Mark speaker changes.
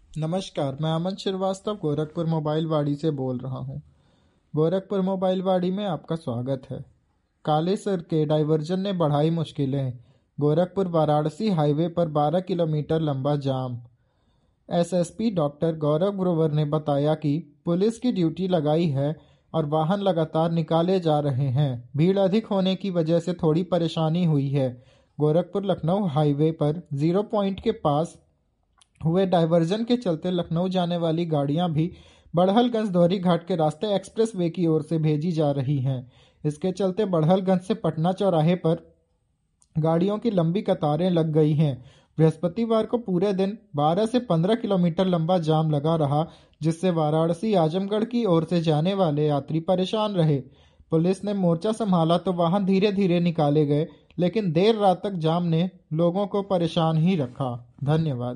Speaker 1: नमस्कार, मैं अमन श्रीवास्तव गोरखपुर मोबाइल वाड़ी से बोल रहा हूँ। गोरखपुर मोबाइल वाड़ी में आपका स्वागत है। काले सर के डाइवर्जन ने बढ़ाई मुश्किलें। गोरखपुर वाराणसी हाईवे पर 12 किलोमीटर लंबा जाम। एसएसपी डॉक्टर गौरव ग्रोवर ने बताया कि पुलिस की ड्यूटी लगाई है और वाहन लगातार निकाले जा रहे हैं। भीड़ अधिक होने की वजह से थोड़ी परेशानी हुई है। गोरखपुर लखनऊ हाईवे पर 0 पॉइंट के पास हुए डायवर्जन के चलते लखनऊ जाने वाली गाड़ियां भी बड़हलगंज दोहरी घाट के रास्ते एक्सप्रेस वे की ओर से भेजी जा रही हैं। इसके चलते बड़हलगंज से पटना चौराहे पर गाड़ियों की लंबी कतारें लग गई हैं। बृहस्पतिवार को पूरे दिन 12 से 15 किलोमीटर लंबा जाम लगा रहा, जिससे वाराणसी आजमगढ़ की ओर से जाने वाले यात्री परेशान रहे। पुलिस ने मोर्चा संभाला तो वाहन धीरे धीरे निकाले गए, लेकिन देर रात तक जाम ने लोगों को परेशान ही रखा। धन्यवाद।